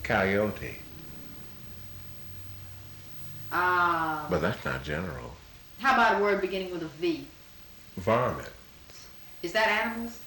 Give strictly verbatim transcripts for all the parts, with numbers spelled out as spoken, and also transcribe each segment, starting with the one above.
Coyote. Um, But that's not general. how about a word beginning with a V? Varmint. Is that animals?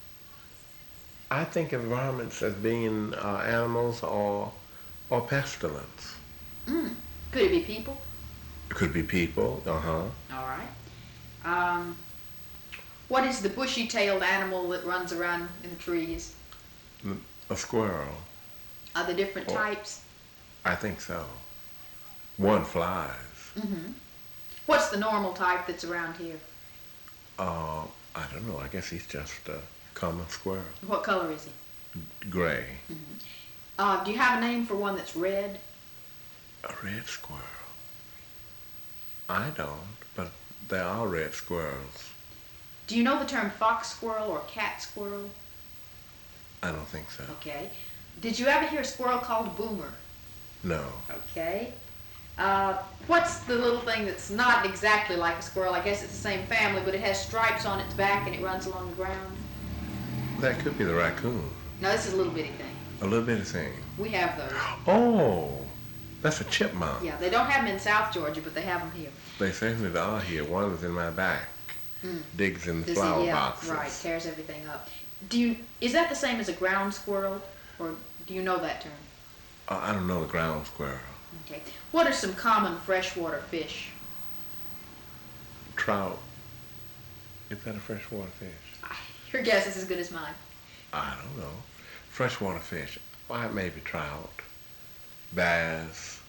I think of varmints as being uh, animals or or pestilence. Mm. Could it be people? It could be people. Uh huh. All right. Um, what is the bushy-tailed animal that runs around in the trees? A squirrel. Are there different Oh. types? I think so. One flies. Mm-hmm. What's the normal type that's around here? Uh, I don't know. I guess he's just a common squirrel. What color is he? Gray. Mm-hmm. Uh, do you have a name for one that's red? A red squirrel. I don't, but there are red squirrels. Do you know the term fox squirrel or cat squirrel? I don't think so. Okay. Did you ever hear a squirrel called a boomer? No. Okay. Uh, what's the little thing that's not exactly like a squirrel? I guess it's the same family, but it has stripes on its back and it runs along the ground. That could be the raccoon. No, this is a little bitty thing. A little bit of thing. We have those. Oh, that's a chipmunk. Yeah, they don't have them in South Georgia, but they have them here. They certainly are here. One is in my back. Mm. Digs in the This flower is, yeah, boxes. right, tears everything up. Do you, is that the same as a ground squirrel, or do you know that term? Uh, I don't know the ground squirrel. Okay. What are some common freshwater fish? Trout. Is that a freshwater fish? Your guess is as good as mine. I don't know. Freshwater fish. Why, maybe trout. Bass.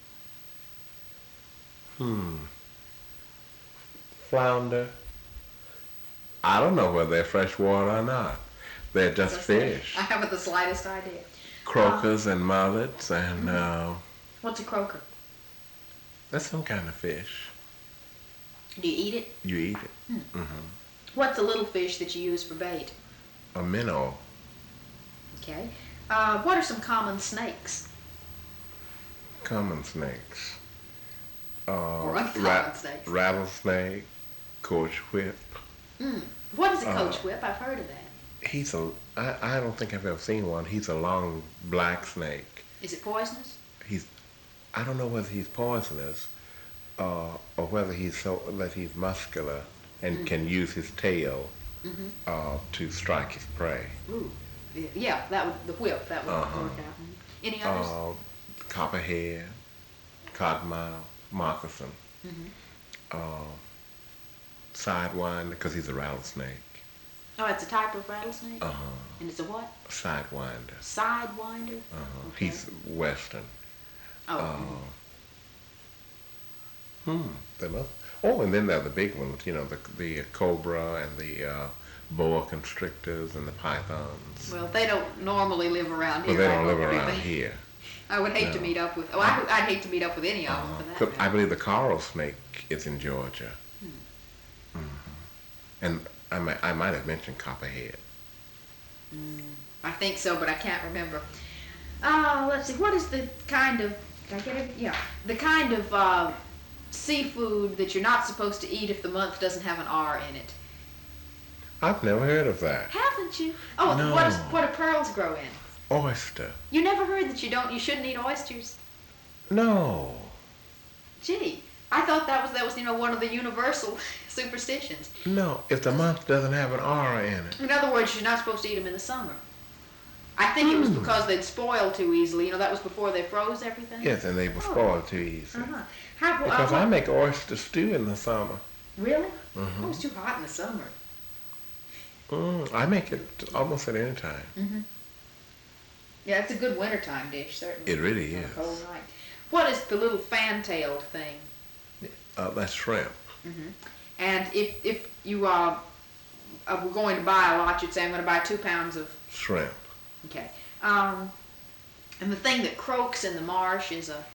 Hmm. Flounder. I don't know whether they're freshwater or not. They're just That's fish. I haven't the slightest idea. Crocus and mullets and Mm-hmm. uh, What's a croaker? that's some kind of fish. Do you eat it? You eat it. Hmm. Mm-hmm. What's a little fish that you use for bait? A minnow. Okay. Uh, what are some common snakes? Common snakes. Uh, Or uncommon snakes. Rattlesnake. Coach whip. Mm. What is a Uh, coach whip? I've heard of that. He's a. I, I don't think I've ever seen one. He's a long black snake. Is it poisonous? He's. I don't know whether he's poisonous, uh, or whether he's so that he's muscular and Mm. can use his tail Mm-hmm. uh, to strike his prey. Ooh. Yeah, that would, the whip, that would Uh-huh. work out. Mhm. Any others? Uh, copperhead, cottonmouth, moccasin, Mm-hmm. uh, sidewinder because he's a rattlesnake. Oh, it's a type of rattlesnake? Uh huh. And it's a what? Sidewinder. Sidewinder? Uh huh. Okay. He's western. Oh, Uh, hmm. They must. Oh, and then there are the big ones. You know, the the cobra and the uh, boa constrictors and the pythons. well, they don't normally live around But here. they I don't live hope, do around they? here. I would hate to No. meet up with. Oh, I, I'd hate to meet up with any of them Uh, for that. 'cause I matter. believe the coral snake is in Georgia. Hmm. hmm And I might, I might have mentioned copperhead. Mm, I think so, but I can't remember. Uh, let's see. What is the kind of? Did I get it? Yeah, the kind of uh, seafood that you're not supposed to eat if the month doesn't have an R in it. I've never heard of that. Haven't you? Oh, No. what is what do pearls grow in? Oyster. You never heard that you don't, you shouldn't eat oysters? No. Gee, I thought that was that was you know one of the universal superstitions. No. If the month doesn't have an R in it. In other words, you're not supposed to eat them in the summer. I think it was Hmm. because they'd spoil too easily. You know, that was before they froze everything. Yes, and they were Oh. spoiled too easy. Uh-huh. How, uh, Because what- I make oyster stew in the summer. Really? Mhm. Oh, it's too hot in the summer. Mm, I make it almost at any time. Mm-hmm. Yeah, it's a good wintertime dish, certainly. It really On a is. cold night. What is the little fan-tailed thing? Uh, that's shrimp. Mm-hmm. And if if you uh, uh, were going to buy a lot, you'd say, I'm going to buy two pounds of. Shrimp. Okay. Um, and the thing that croaks in the marsh is a